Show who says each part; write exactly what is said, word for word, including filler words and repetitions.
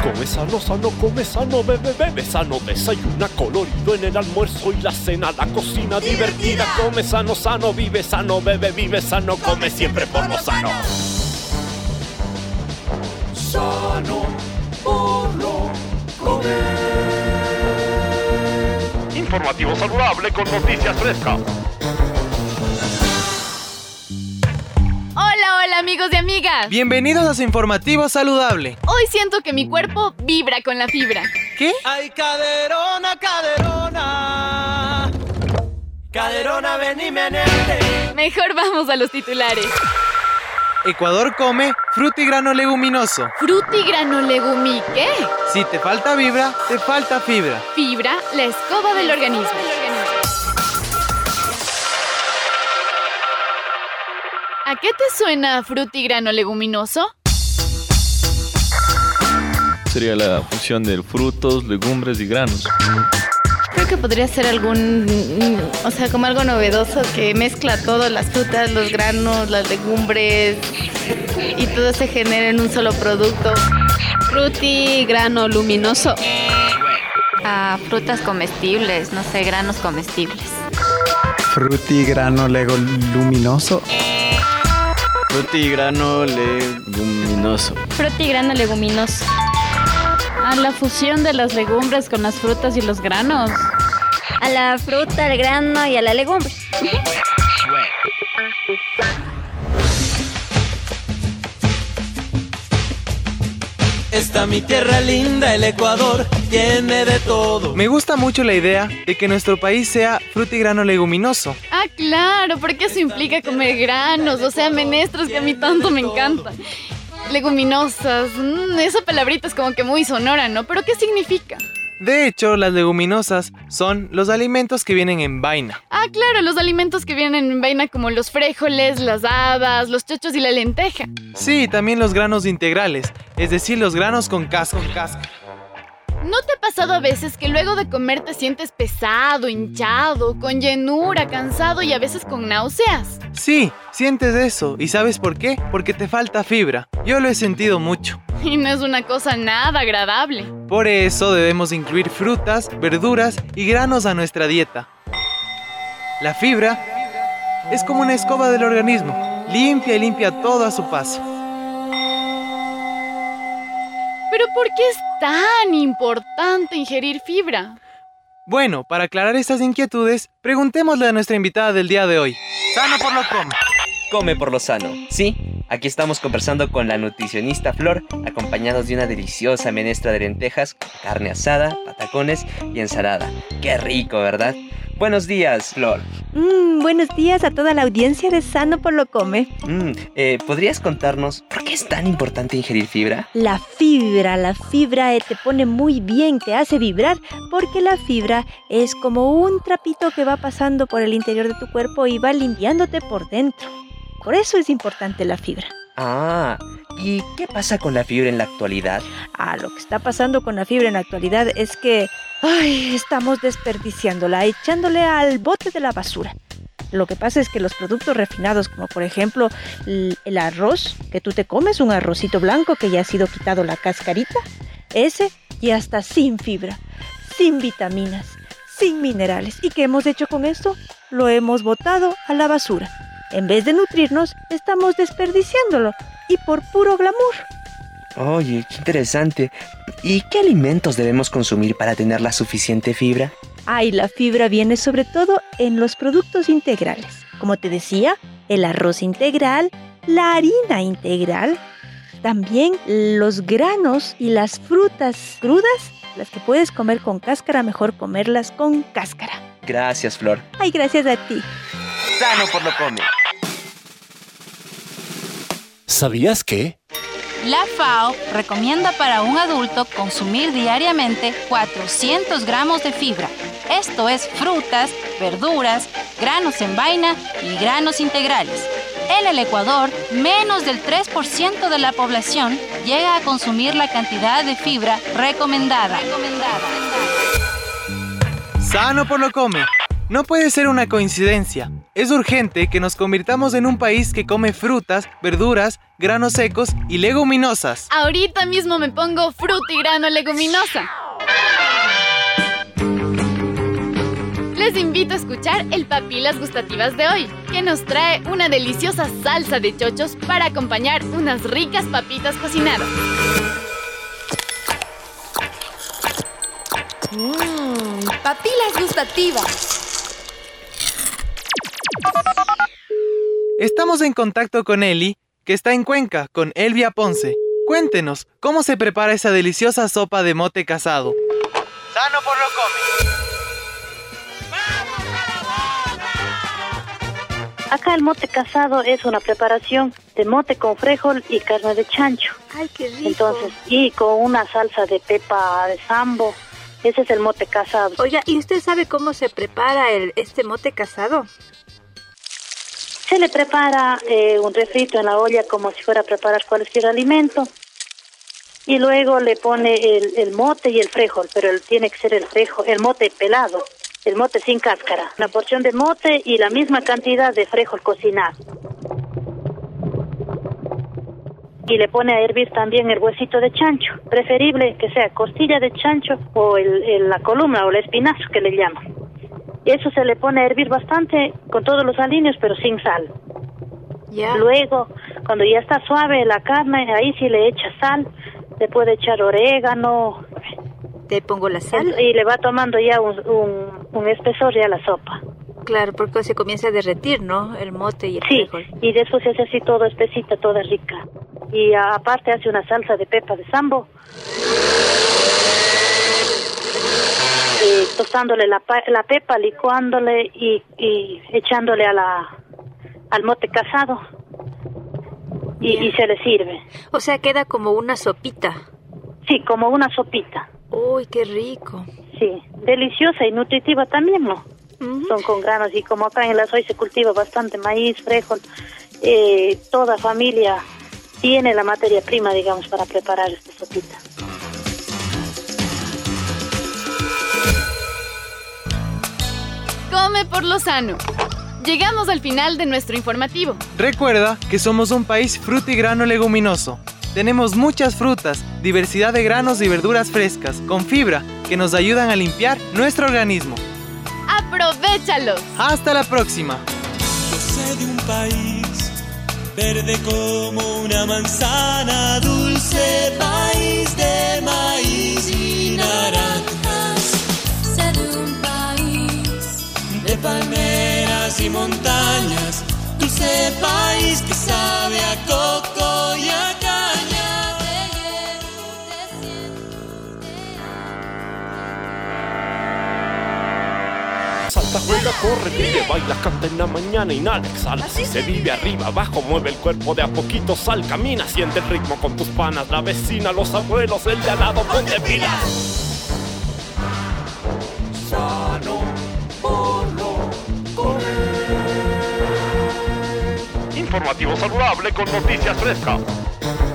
Speaker 1: Come sano, sano, come sano, bebe, bebe sano. Desayuna colorido en el almuerzo y la cena. La cocina divertida. Come sano, sano, vive sano, bebe, vive sano. Come siempre por lo sano. Sano por lo comer. Informativo saludable con noticias frescas.
Speaker 2: Hola, hola amigos y amigas.
Speaker 3: Bienvenidos a su informativo saludable.
Speaker 2: Hoy siento que mi cuerpo vibra con la fibra.
Speaker 3: ¿Qué?
Speaker 4: Ay, caderona, caderona. Caderona, ven y meneate.
Speaker 2: Mejor vamos a los titulares.
Speaker 3: Ecuador come frutigrano leguminoso.
Speaker 2: Frutigrano legumí, ¿qué?
Speaker 3: Si te falta vibra, te falta fibra.
Speaker 2: Fibra, la escoba del organismo. ¿A qué te suena frutigrano leguminoso?
Speaker 5: Sería la fusión de frutos, legumbres y granos.
Speaker 6: Creo que podría ser algún, o sea, como algo novedoso que mezcla todo, las frutas, los granos, las legumbres y todo se genera en un solo producto.
Speaker 7: Frutigrano luminoso.
Speaker 8: Ah, frutas comestibles, no sé, granos comestibles.
Speaker 9: Frutigrano leguminoso.
Speaker 5: Frutigrano leguminoso.
Speaker 7: Frutigrano leguminoso. A la fusión de las legumbres con las frutas y los granos.
Speaker 10: A la fruta, al grano y a la legumbre.
Speaker 4: Esta mi tierra linda, el Ecuador, tiene de todo.
Speaker 3: Me gusta mucho la idea de que nuestro país sea frutigrano leguminoso.
Speaker 2: Ah, claro, porque eso implica comer granos, o sea, menestros que a mí tanto me encantan. Leguminosas, mmm, esa palabrita es como que muy sonora, ¿no? ¿Pero qué significa?
Speaker 3: De hecho, las leguminosas son los alimentos que vienen en vaina.
Speaker 2: Ah, claro, los alimentos que vienen en vaina como los frijoles, las habas, los chochos y la lenteja.
Speaker 3: Sí, también los granos integrales, es decir, los granos con casca.
Speaker 2: ¿No te ha pasado a veces que luego de comer te sientes pesado, hinchado, con llenura, cansado y a veces con náuseas?
Speaker 3: Sí, sientes eso. ¿Y sabes por qué? Porque te falta fibra. Yo lo he sentido mucho.
Speaker 2: Y no es una cosa nada agradable.
Speaker 3: Por eso debemos incluir frutas, verduras y granos a nuestra dieta. La fibra es como una escoba del organismo. Limpia y limpia todo a su paso.
Speaker 2: ¿Pero por qué es tan importante ingerir fibra?
Speaker 3: Bueno, para aclarar estas inquietudes, preguntémosle a nuestra invitada del día de hoy. Sano por lo come.
Speaker 11: Come por lo sano. Sí, aquí estamos conversando con la nutricionista Flor, acompañados de una deliciosa menestra de lentejas, carne asada, patacones y ensalada. ¡Qué rico!, ¿verdad? Buenos días, Flor.
Speaker 12: Mm, buenos días a toda la audiencia de Sano por lo Come.
Speaker 11: Mm, eh, ¿Podrías contarnos por qué es tan importante ingerir fibra?
Speaker 12: La fibra, la fibra eh, te pone muy bien, te hace vibrar, porque la fibra es como un trapito que va pasando por el interior de tu cuerpo y va limpiándote por dentro. Por eso es importante la fibra.
Speaker 11: Ah, ¿y qué pasa con la fibra en la actualidad?
Speaker 12: Ah, lo que está pasando con la fibra en la actualidad es que, ay, estamos desperdiciándola, echándole al bote de la basura. Lo que pasa es que los productos refinados, como por ejemplo el arroz, que tú te comes, un arrocito blanco que ya ha sido quitado la cascarita, ese ya está sin fibra, sin vitaminas, sin minerales. ¿Y qué hemos hecho con esto? Lo hemos botado a la basura. En vez de nutrirnos, estamos desperdiciándolo, y por puro glamour.
Speaker 11: Oye, qué interesante. ¿Y qué alimentos debemos consumir para tener la suficiente fibra?
Speaker 12: Ay, la fibra viene sobre todo en los productos integrales. Como te decía, el arroz integral, la harina integral, también los granos y las frutas crudas, las que puedes comer con cáscara, mejor comerlas con cáscara.
Speaker 11: Gracias, Flor.
Speaker 12: Ay, gracias a ti.
Speaker 11: Sano por lo come.
Speaker 1: ¿Sabías que?
Speaker 8: La FAO recomienda para un adulto consumir diariamente cuatrocientos gramos de fibra. Esto es frutas, verduras, granos en vaina y granos integrales. En el Ecuador, menos del tres por ciento de la población llega a consumir la cantidad de fibra recomendada.
Speaker 3: Sano por lo come. No puede ser una coincidencia. Es urgente que nos convirtamos en un país que come frutas, verduras, granos secos y leguminosas.
Speaker 2: Ahorita mismo me pongo fruta y grano leguminosa. Les invito a escuchar el Papilas Gustativas de hoy, que nos trae una deliciosa salsa de chochos para acompañar unas ricas papitas cocinadas.
Speaker 9: Mmm, papilas gustativas.
Speaker 3: Estamos en contacto con Eli, que está en Cuenca, con Elvia Ponce. Cuéntenos, ¿cómo se prepara esa deliciosa sopa de mote casado?
Speaker 13: Sano por lo come.
Speaker 14: Acá el mote casado es una preparación de mote con frijol y carne de chancho.
Speaker 12: ¡Ay, qué rico!
Speaker 14: Entonces, y con una salsa de pepa de sambo. Ese es el mote casado.
Speaker 12: Oiga, ¿y usted sabe cómo se prepara el, este mote casado?
Speaker 14: Se le prepara eh, un refrito en la olla como si fuera a preparar cualquier alimento. Y luego le pone el, el mote y el frijol, pero el, tiene que ser el frijol, el mote pelado. El mote sin cáscara, una porción de mote y la misma cantidad de frijol cocinado. Y le pone a hervir también el huesito de chancho, preferible que sea costilla de chancho o el, el, la columna o el espinazo que le llaman. Eso se le pone a hervir bastante con todos los aliños pero sin sal.
Speaker 12: Yeah.
Speaker 14: Luego, cuando ya está suave la carne, ahí sí le echa sal, le puede echar orégano.
Speaker 12: Te pongo la sal.
Speaker 14: Y le va tomando ya un, un, un espesor ya la sopa.
Speaker 12: Claro, porque se comienza a derretir, ¿no? El mote y el
Speaker 14: sí,
Speaker 12: frijol.
Speaker 14: Y después se hace así todo espesita, toda rica. Y a, aparte hace una salsa de pepa de sambo. Eh, tostándole la, la pepa, licuándole y, y echándole a la, al mote casado. Y, y se le sirve.
Speaker 12: O sea, queda como una sopita.
Speaker 14: Sí, como una sopita.
Speaker 12: Uy, qué rico.
Speaker 14: Sí, deliciosa y nutritiva también, ¿no? Uh-huh. Son con granos y como acá en la Soy se cultiva bastante maíz, frijol, eh, toda familia tiene la materia prima, digamos, para preparar esta sopita.
Speaker 2: Come por lo sano. Llegamos al final de nuestro informativo.
Speaker 3: Recuerda que somos un país fruta y grano leguminoso. Tenemos muchas frutas, diversidad de granos y verduras frescas, con fibra, que nos ayudan a limpiar nuestro organismo.
Speaker 2: ¡Aprovéchalos!
Speaker 3: ¡Hasta la próxima!
Speaker 4: Yo sé de un país verde como una manzana, dulce país de maíz y naranjas.
Speaker 15: Sé de un país
Speaker 4: de palmeras y montañas, dulce país que sabe a coco y a caña.
Speaker 1: Salta, juega, corre, vive, baila, canta en la mañana, inhala, exhala. Si se vive arriba, abajo, mueve el cuerpo de a poquito, sal, camina, siente el ritmo con tus panas, la vecina, los abuelos, el de al lado, ponte pilas. Sano por lo comer. Informativo saludable con noticias frescas.